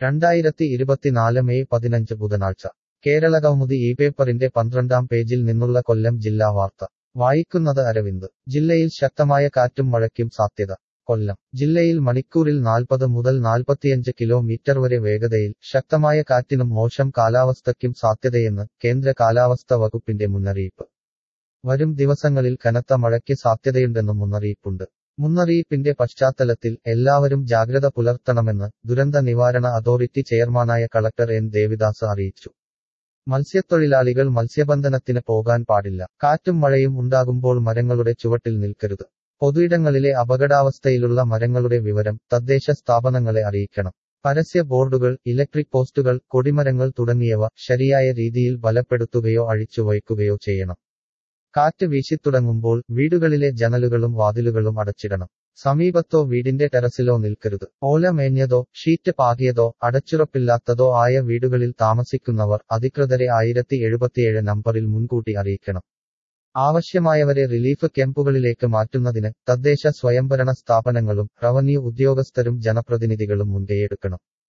2024 May 15 ബുധനാഴ്ച കേരളകൗമുദി ഈ പേപ്പറിന്റെ 12-ാം പേജിൽ നിന്നുള്ള കൊല്ലം ജില്ലാ വാർത്ത വായിക്കുന്നത് അരവിന്ദ്. ജില്ലയിൽ ശക്തമായ കാറ്റും മഴയ്ക്കും സാധ്യത. കൊല്ലം ജില്ലയിൽ മണിക്കൂറിൽ 40 മുതൽ 45 കിലോമീറ്റർ വരെ വേഗതയിൽ ശക്തമായ കാറ്റിനും മോശം കാലാവസ്ഥയ്ക്കും സാധ്യതയെന്ന് കേന്ദ്ര കാലാവസ്ഥ വകുപ്പിന്റെ മുന്നറിയിപ്പ്. വരും ദിവസങ്ങളിൽ കനത്ത മഴയ്ക്ക് സാധ്യതയുണ്ടെന്നും മുന്നറിയിപ്പുണ്ട്. മുന്നറിയിപ്പിന്റെ പശ്ചാത്തലത്തിൽ എല്ലാവരും ജാഗ്രത പുലർത്തണമെന്ന് ദുരന്ത നിവാരണ അതോറിറ്റി ചെയർമാനായ കളക്ടർ എൻ ദേവിദാസ് അറിയിച്ചു. മത്സ്യത്തൊഴിലാളികൾ മത്സ്യബന്ധനത്തിന് പോകാൻ പാടില്ല. കാറ്റും മഴയും ഉണ്ടാകുമ്പോൾ മരങ്ങളുടെ ചുവട്ടിൽ നിൽക്കരുത്. പൊതുയിടങ്ങളിലെ അപകടാവസ്ഥയിലുള്ള മരങ്ങളുടെ വിവരം തദ്ദേശ സ്ഥാപനങ്ങളെ അറിയിക്കണം. പരസ്യ ബോർഡുകൾ, ഇലക്ട്രിക് പോസ്റ്റുകൾ, കൊടിമരങ്ങൾ തുടങ്ങിയവ ശരിയായ രീതിയിൽ ബലപ്പെടുത്തുകയോ അഴിച്ചു വയ്ക്കുകയോ ചെയ്യണം. കാറ്റ് വീശിത്തുടങ്ങുമ്പോൾ വീടുകളിലെ ജനലുകളും വാതിലുകളും അടച്ചിടണം. സമീപത്തോ വീടിന്റെ ടെറസിലോ നിൽക്കരുത്. ഓല മേഞ്ഞതോ ഷീറ്റ് പാകിയതോ അടച്ചുറപ്പില്ലാത്തതോ ആയ വീടുകളിൽ താമസിക്കുന്നവർ അധികൃതരെ 1077 നമ്പറിൽ മുൻകൂട്ടി അറിയിക്കണം. ആവശ്യമായവരെ റിലീഫ് ക്യാമ്പുകളിലേക്ക് മാറ്റുന്നതിന് തദ്ദേശ സ്വയംഭരണ സ്ഥാപനങ്ങളും റവന്യൂ ഉദ്യോഗസ്ഥരും ജനപ്രതിനിധികളും മുൻകൈയെടുക്കണം.